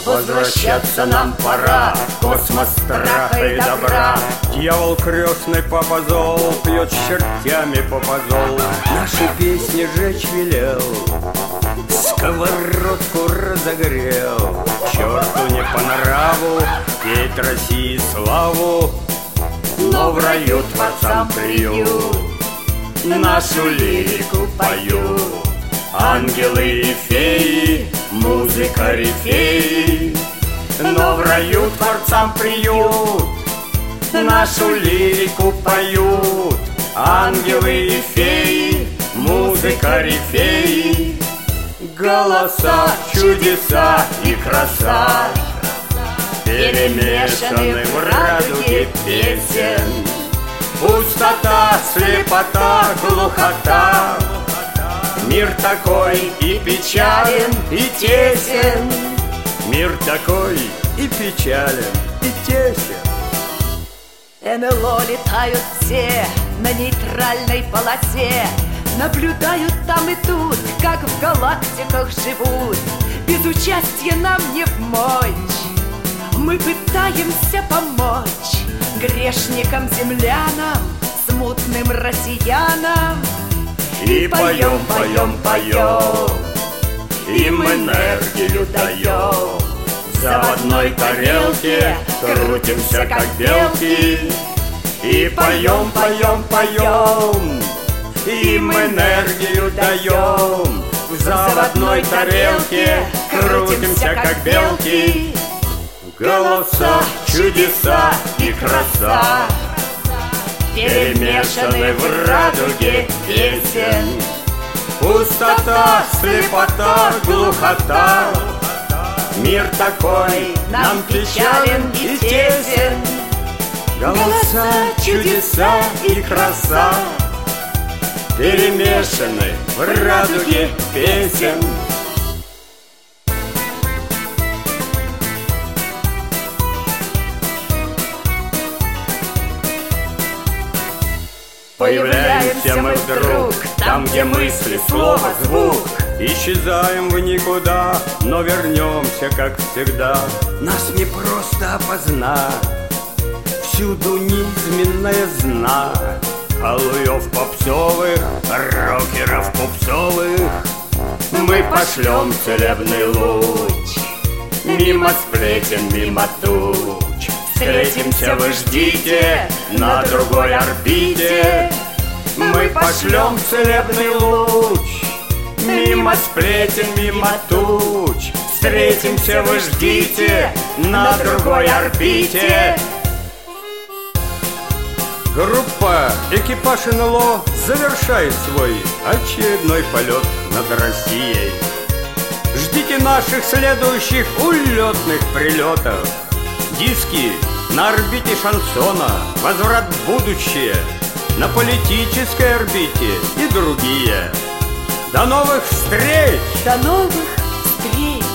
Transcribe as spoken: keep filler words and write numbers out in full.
Возвращаться нам пора, космос страха и добра. Дьявол крестный попозол пьет с чертями попозол. Наши песни жечь велел, сковородку разогрел. Черту не по нраву петь России славу, но в раю творцам приют, нашу лирику поют. Ангелы и феи, музыка рифеи, но в раю творцам приют, нашу лирику поют. Ангелы и феи, музыка рифеи, голоса, чудеса и краса перемешаны в радуге песен. Пустота, слепота, глухота, мир такой и печален, и тесен. Мир такой и печален, и тесен. НЛО летают все на нейтральной полосе, наблюдают там и тут, как в галактиках живут. Без участия нам не вмочь, мы пытаемся помочь грешникам-землянам, смутным россиянам. И поем, поем, поем, им энергию даем. В заводной тарелке крутимся, как белки. И поем, поем, поем, им энергию даем. В заводной тарелке крутимся, как белки. Голоса, чудеса и краса перемешаны в радуге песен. Пустота, слепота, глухота, мир такой нам печален и тесен. Голоса, чудеса и краса перемешаны в радуге песен. Появляемся мы вдруг там, где мысли, слово, звук. Исчезаем в никуда, но вернемся, как всегда. Нас не просто опознать, всюду низменная знать. Алуев попсовых, рокеров попсовых. Мы пошлем целебный луч мимо сплетен, мимо туч. Встретимся, вы ждите, на другой орбите. Мы пошлем целебный луч мимо сплетен, мимо туч. Встретимся, вы ждите, на другой орбите. Группа экипаж НЛО завершает свой очередной полет над Россией. Ждите наших следующих улетных прилетов. Диски на орбите шансона, возврат в будущее, на политической орбите и другие. До новых встреч! До новых встреч!